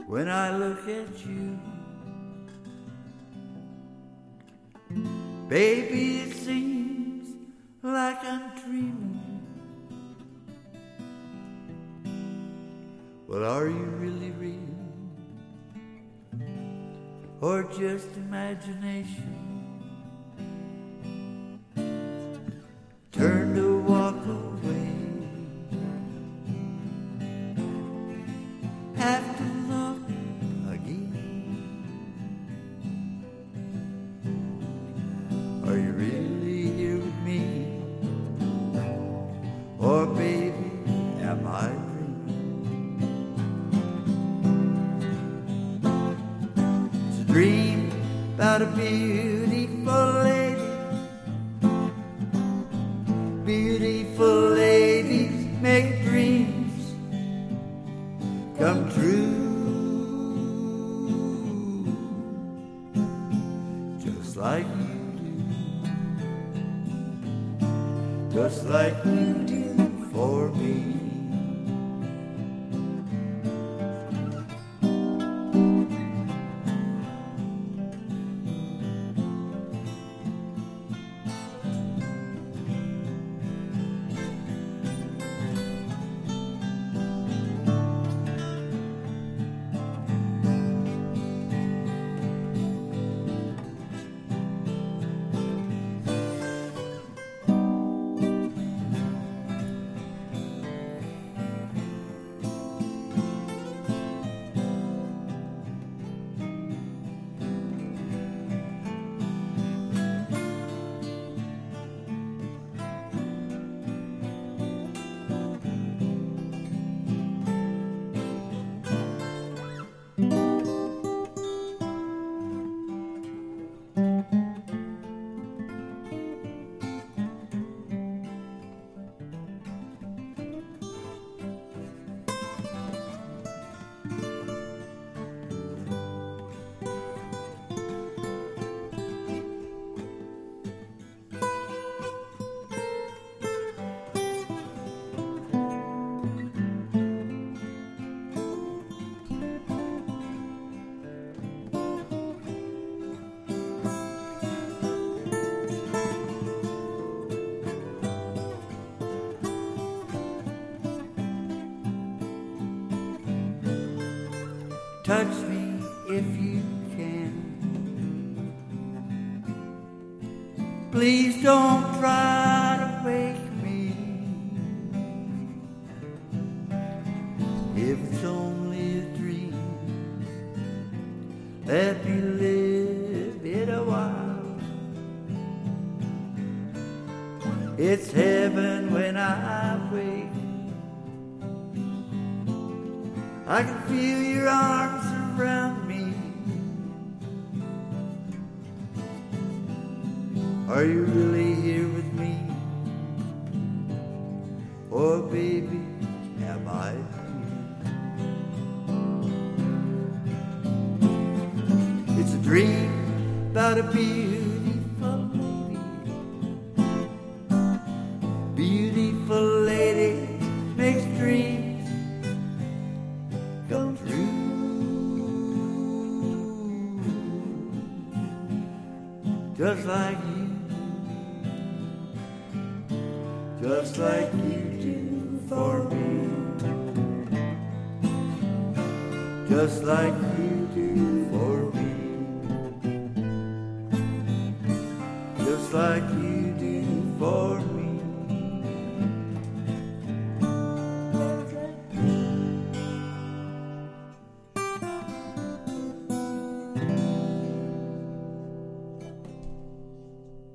when I look at you. Baby, it seems like I'm dreaming. Well, are you really real? Or just imagination? Turn to walk away. Have to look again. Are you really here with me? Or baby, am I dreaming? It's a dream about a beautiful lady. Beautiful ladies make dreams come true. Just like you do. Just like you do for me. Touch me if you can. Please don't try to wake me. If it's only a dream, let me live it a while. It's heaven when I wake. I can feel your arms around me. Are you really here with me? Or baby, am I here? It's a dream about a beautiful lady. Beautiful lady makes dreams come true. Just like you, just like you do for me. Just like you do for me. Just like you do for me.